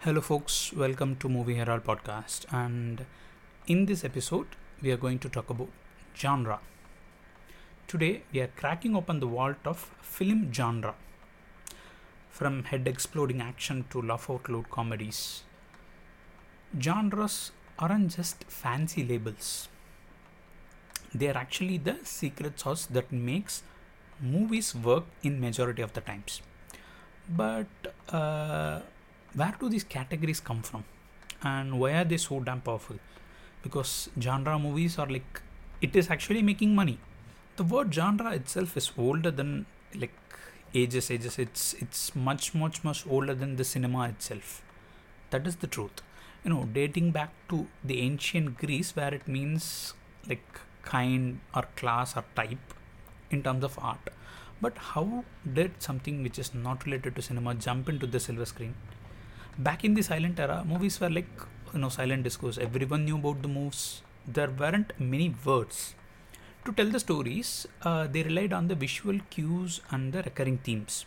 Hello, folks. Welcome to Movie Herald podcast. And in this episode, we are going to talk about genre. Today, we are cracking open the vault of film genre, from head exploding action to laugh out loud comedies. Genres aren't just fancy labels, they are actually the secret sauce that makes movies work in majority of the times. But where do these categories come from, and why are they so damn powerful? Because genre movies are like, it is actually making money. The word genre itself is older than like ages. It's much older than the cinema itself. That is the truth. Dating back to the ancient Greece, where it means like kind or class or type in terms of art. But how did something which is not related to cinema jump into the silver screen? Back in the silent era, movies were like silent discourse. Everyone knew about the moves. There weren't many words to tell the stories. They relied on the visual cues and the recurring themes.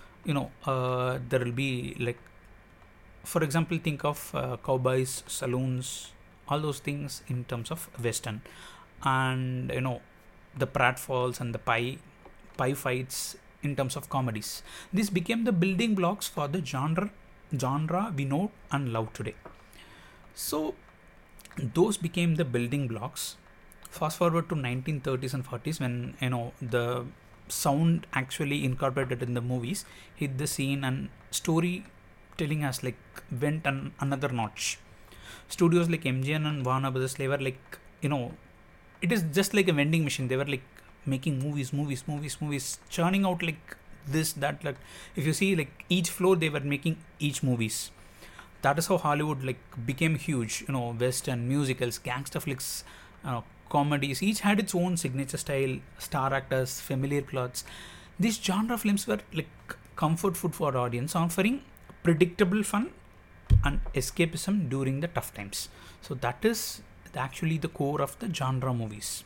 There will be like, for example, think of cowboys, saloons, all those things in terms of western, and the pratfalls and the pie fights in terms of comedies. This became the building blocks for the genre we know and love today. So those became the building blocks. Fast forward to 1930s and 40s, when the sound actually incorporated in the movies hit the scene, and storytelling has like went another notch. Studios like MGM and Warner Brothers, they were like, it is just like a vending machine. They were like making movies, churning out like this, that, like, if you see like each floor they were making each movies. That is how Hollywood like became huge. Western musicals, gangster flicks, comedies, each had its own signature style, star actors, familiar plots. These genre films were like comfort food for audience, offering predictable fun and escapism during the tough times. So that is actually the core of the genre movies.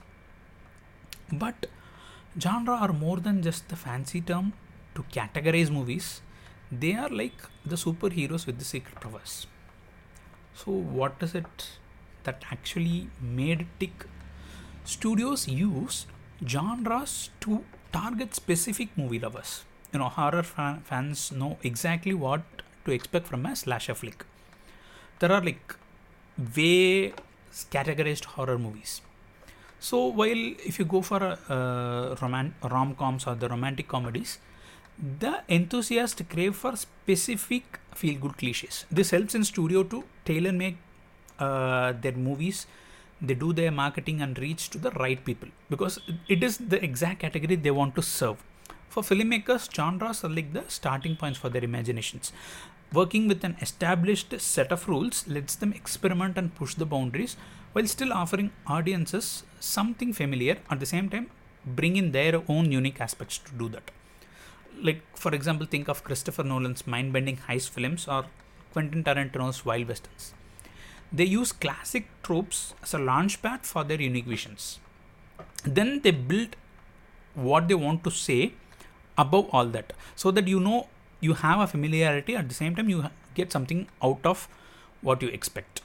But genre are more than just the fancy term to categorize movies. They are like the superheroes with the secret powers. So what is it that actually made it tick? Studios use genres to target specific movie lovers. Horror fans know exactly what to expect from a slasher flick. There are like way categorized horror movies. So while if you go for rom-coms or the romantic comedies, the enthusiasts crave for specific feel-good cliches. This helps in studio to tailor-make their movies. They do their marketing and reach to the right people, because it is the exact category they want to serve. For filmmakers, genres are like the starting points for their imaginations. Working with an established set of rules lets them experiment and push the boundaries, while still offering audiences something familiar, at the same time bring in their own unique aspects to do that. Like, for example, think of Christopher Nolan's mind-bending heist films or Quentin Tarantino's wild westerns. They use classic tropes as a launchpad for their unique visions. Then they build what they want to say above all that, so that you have a familiarity, at the same time you get something out of what you expect.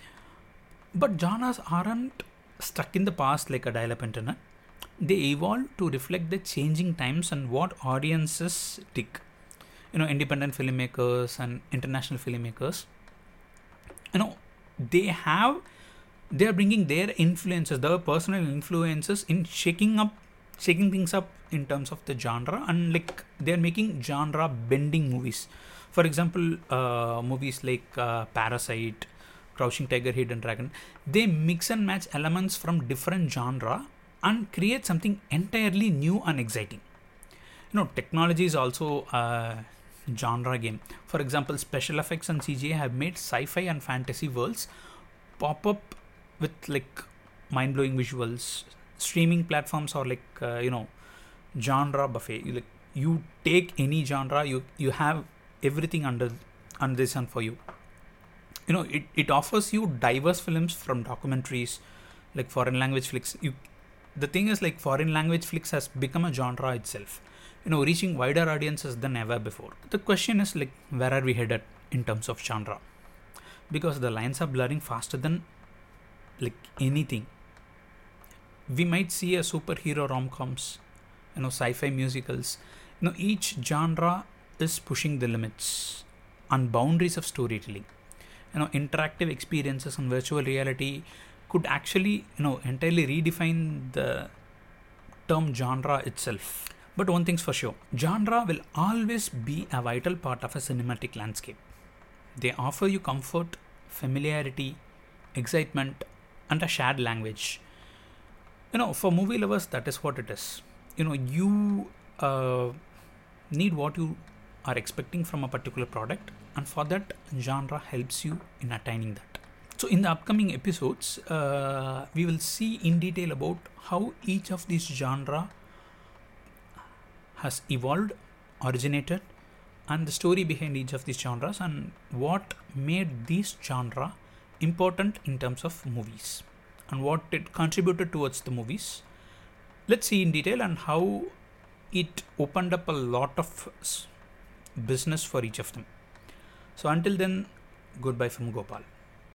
But genres aren't stuck in the past like a dial-up internet. They evolve to reflect the changing times and what audiences dig. Independent filmmakers and international filmmakers, you know they are bringing their influences, their personal influences, in shaking things up in terms of the genre, and like they are making genre bending movies. For example, movies like Parasite, Crouching Tiger, Hidden Dragon, they mix and match elements from different genre and create something entirely new and exciting. Technology is also a genre game. For example, special effects and CGI have made sci-fi and fantasy worlds pop up with like mind-blowing visuals. Streaming platforms are like genre buffet. You take any genre, you have everything under the sun for you. It offers you diverse films, from documentaries, like foreign language flicks. The thing is, like, foreign language flicks has become a genre itself, reaching wider audiences than ever before. The question is, like, where are we headed? in terms of genre, because the lines are blurring faster than like anything. We might see a superhero rom-coms, sci-fi musicals. Each genre is pushing the limits and boundaries of storytelling. Interactive experiences and virtual reality could actually, entirely redefine the term genre itself. But one thing's for sure, genre will always be a vital part of a cinematic landscape. They offer you comfort, familiarity, excitement, and a shared language. For movie lovers, that is what it is. You need what you are expecting from a particular product, and for that, genre helps you in attaining that. So in the upcoming episodes, we will see in detail about how each of these genre has evolved, originated, and the story behind each of these genres, and what made these genre important in terms of movies and what it contributed towards the movies. Let's see in detail and how it opened up a lot of business for each of them. So until then, goodbye from Gopal.